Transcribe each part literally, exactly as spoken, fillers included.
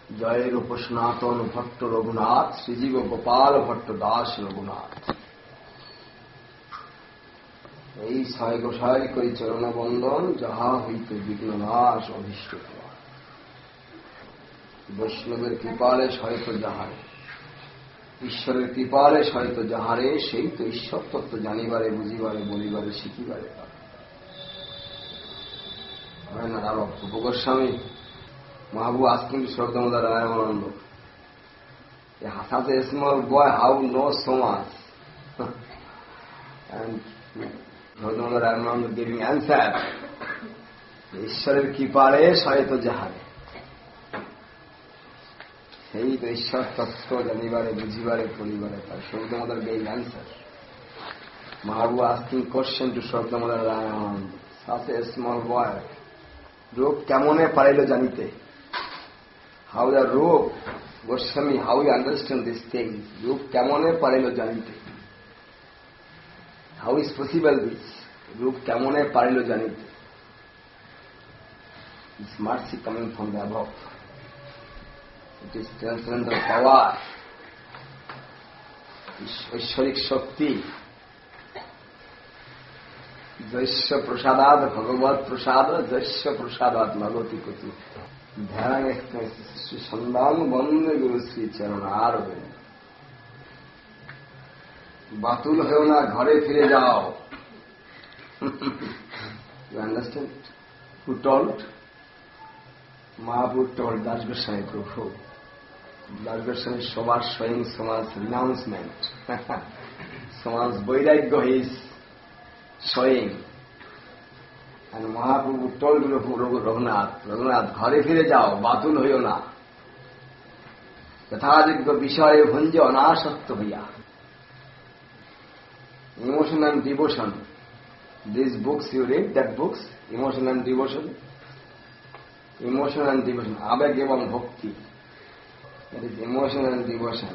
জয়ের উপস্নাতন ভট্ট রঘুনাথ, শ্রীজীব গোপাল ভট্ট দাস রঘুনাথ। এই ছয় গোসাই করি চরণবন্দন, যাহা হইতে বিঘ্ন নাশ অভীষ্ট। বৈষ্ণবের কৃপালে হয়তো যাহারে, ঈশ্বরের কৃপালে হয়তো যাহারে, সেই তো ঈশ্বর তত্ত্ব জানিবারে, বুঝিবারে, বলিবারে, শিখিবারে পারে। হয় না? আর Goswami Mahabu asking Shraddhamudar Rayamananda, such a small boy, how knows so much? And Shraddhamudar Rayamananda giving answer, ঈশ্বরের কৃপারে সয়ত যাহারে, সেই তো ঈশ্বর তত্ত্ব জানিবারে, বুঝিবারে, পড়িবারে পারে। Shraddhamudar gave answer. Mahabu asking question to Shraddhamudar Rayamananda, such a small boy, রূপ কেমনে পারিল জানিতে? How the rope, Goswami, how you understand this thing? Roop kamone parilo janite. How is possible this? Roop kamone parilo janite. It's mercy coming from the above. It is transcendental power. Ishwarik Shakti. Jaisya prasadat bhagavad prasada, Jaisya prasadat magoti kuti. ধ্যান শ্রী সন্ধান বন্দে গুরু শ্রী চরণ আর বাতুল হয়েও না, ঘরে ফিরে যাও। You understand? Who told? Mahaprabhu told Das Goswami Prabhu. Das Goswami সবার স্বয়ং সমাজ রিনাউন্সমেন্ট, সমাজ বৈরাগ্য is স্বয়ং। And Mahaprabhu told Raghunath, Raghunath, ঘরে ফিরে যাও, বাতুল হইও না, যথাযোগ্য বিষয়ে ভঞ্জ অনাসক্ত হইয়া। Emotion and devotion. These books you read, that books, emotion and devotion. Emotion and devotion. আবেগ এবং ভক্তি. That is emotion and devotion.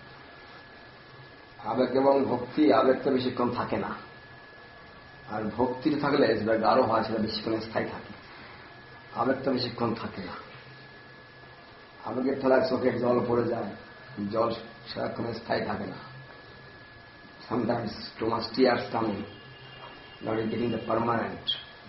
আবেগ এবং ভক্তি, আবেগটা বেশিক্ষণ থাকে না, আর ভক্তির থাকলে যেটা গাঢ় হয় সেটা বেশিক্ষণ স্থায়ী থাকে। আবেগটা বেশিক্ষণ থাকে না। আবেগের ঠেলায় চোখের জল পড়ে যায়, জল সারাক্ষণ স্থায়ী থাকে না। Sometimes too much tears coming, not getting the permanent.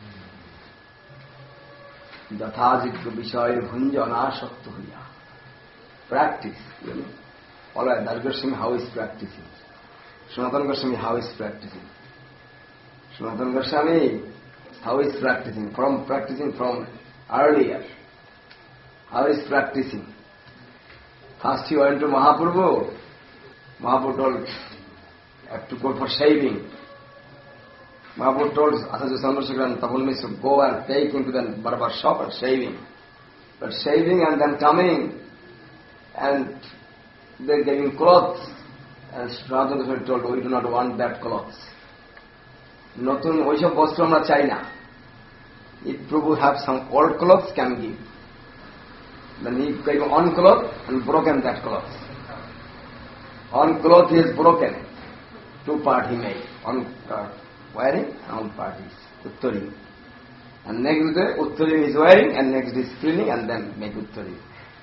যথাযোগ্য বিষয়ের ভুঞ্জ অনাসক্ত হইয়া। Practice, you know. Alright, Das Goswami how is practicing? Sanatana Goswami how is practicing? Sanatana Goswami, how is practicing? From practicing from earlier. How is practicing? First he went to Mahaprabhu. Mahaprabhu told, have to go for shaving. Mahaprabhu told Asaju Chandrasekhar and Tapul Mishra, go and take him to the barber shop and shaving. But shaving and then coming, and they're giving clothes. And Sanatana Goswami told, we do not want that clothes. নতুন ওইসব বস্ত্র আমরা চাই না। If Prabhu have some old clothes, can give. Then he gave one cloth and broken that cloth. One cloth is broken. Two part he made. One part wearing and one part is uttaring. And next day uttaring is wearing and next day is cleaning and then make uttaring.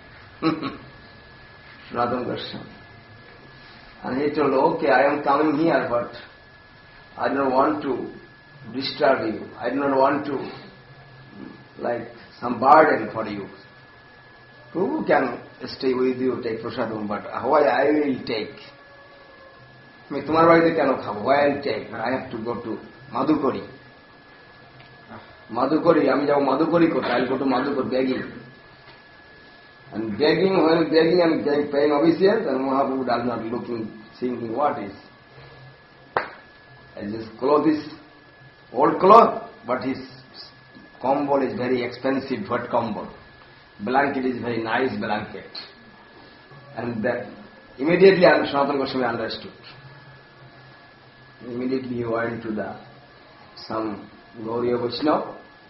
Sanatana Goswami. And he told, okay, I am coming here, but I do not want to disturb you. I do not want to, like, some burden for you. Who can stay with you, take prasadam, but why I will take? I তোমার বাড়িতে কেন খাবো? Why I will take? I have to go to Madhukari. Madhukari, আমি যাব Madhukari করতে. I will go to Madhukari begging. And begging, when begging and paying obeisance, and Mahaprabhu does not looking, thinking what is. And his cloth is old cloth, but his combo is very expensive, what combo. Blanket is very nice blanket. And that immediately Sanatana Goswami understood. Immediately he went to the some Gauriya Vaishnava,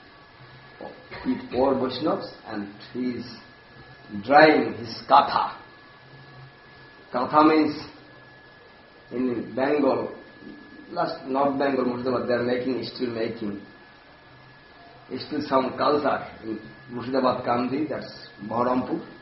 poor Vaishnavas, and he is drying his katha. Katha means in Bengal, last North Bengal, Murshidabad, they are making, still making, still some culture in Murshidabad, Kandi, that's Baharampur.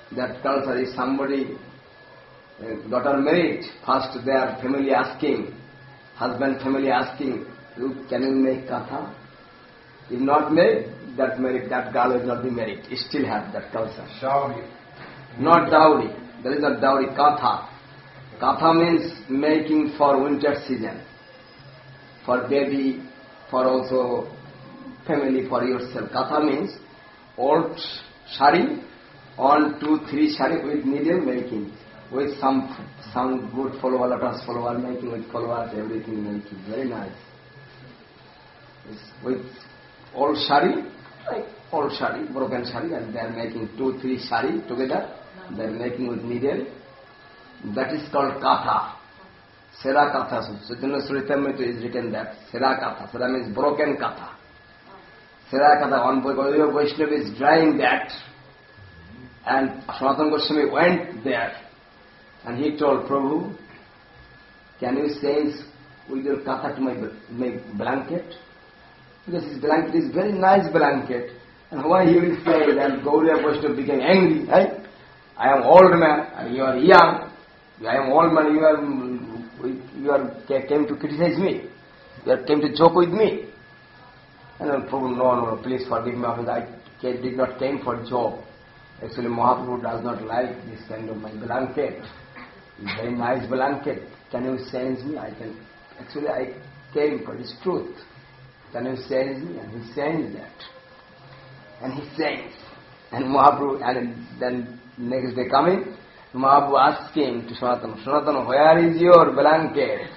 that culture is somebody, uh, daughter married, first their family asking, husband family asking, you, can you make katha? If not made, that married, that girl will not be married. You still have that culture. Dowry. Not dowry. There is not dowry. Katha. Katha means making for winter season. For baby, for also family, for yourself. Katha means old shari, on two, three shari with needle making. With some some good follower, lotus follower making, with followers, everything making. Very nice. It's with old shari, like old shari, broken shari, and they are making two, three shari together. They are making with needle. That is called katha. Sera katha. Chaitanya Charitamrita is written that. Sera katha. Sera means broken katha. Sera katha. One Vaishnava is drying that. And Sanatana Goswami went there. And he told Prabhu, can you change with your katha to my, my blanket? Because his blanket is very nice blanket. And why he will say that Gauriya Vaishnava became angry, right? I am old man and you are young. I am old man, you are, you are came to criticize me. You are came to joke with me. And then Prabhu, no, no, please forgive me. I did not came for joke. Actually, Mahaprabhu does not like this kind of my blanket. It's very nice blanket. Can you change me? I can. Actually, I came for his truth. Can you change me? And he changed that. And he changed. And Mahaprabhu, and then next day coming, Mahaprabhu asked him to Sanatana, Sanatana, where is your blanket?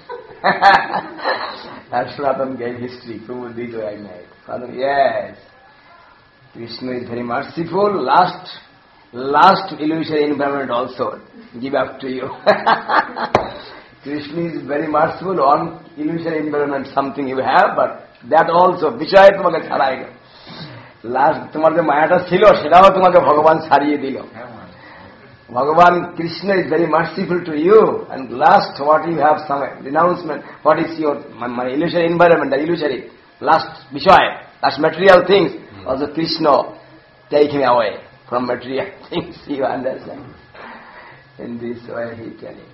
And Sanatana gave history. Prabhu, this way I made. Sanatana, yes. Krishna is very merciful. Last, last illusory environment also give up to you. Krishna is very merciful. On illusory environment something you have, but that also, Vishaya তোমাকে ছাড়াই গেল। Last তোমার যে মায়াটা ছিল সেটাও তোমাকে ভগবান ছাড়িয়ে দিল। Bhagavan Krishna is very merciful to you, and last what you have some renouncement, what is your my, my illusory environment, the illusory, last Vishaya, last material things, also Krishna take him away from material things, you understand? In this way he telling.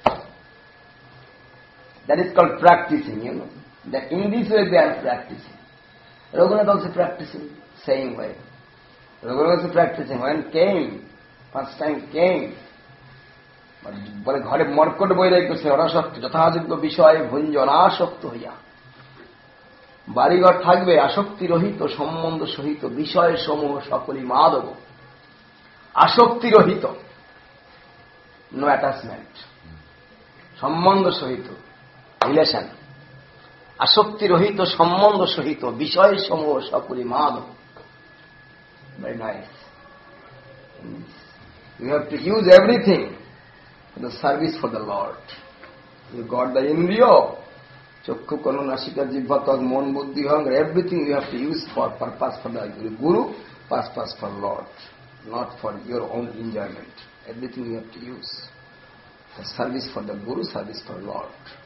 That is called practicing, you know. That in this way they are practicing. Raghunath also practicing, same way. Raghunath also practicing. When came, first time came, বলে ঘরে মর্কট বৈরাগ্য সে অনাসক্ত যথাযোগ্য বিষয়ে ভুঞ্জ অনাসক্ত হইয়া বাড়িঘর থাকবে আসক্তি রহিত সম্বন্ধ সহিত বিষয় সমূহ সকলই মাধব আসক্তি রহিত নো অ্যাটাচমেন্ট সম্বন্ধ সহিত রিলেশন আসক্তি রহিত সম্বন্ধ সহিত বিষয় সমূহ সকলই Madhav very nice. You have to use everything for the service for the Lord. You got the indriya, chakku kanu nasika jibha tag mon buddhi ahankar, everything you have to use for purpose for the Guru, purpose for Lord, not for your own enjoyment. Everything you have to use for service for the Guru, service for Lord.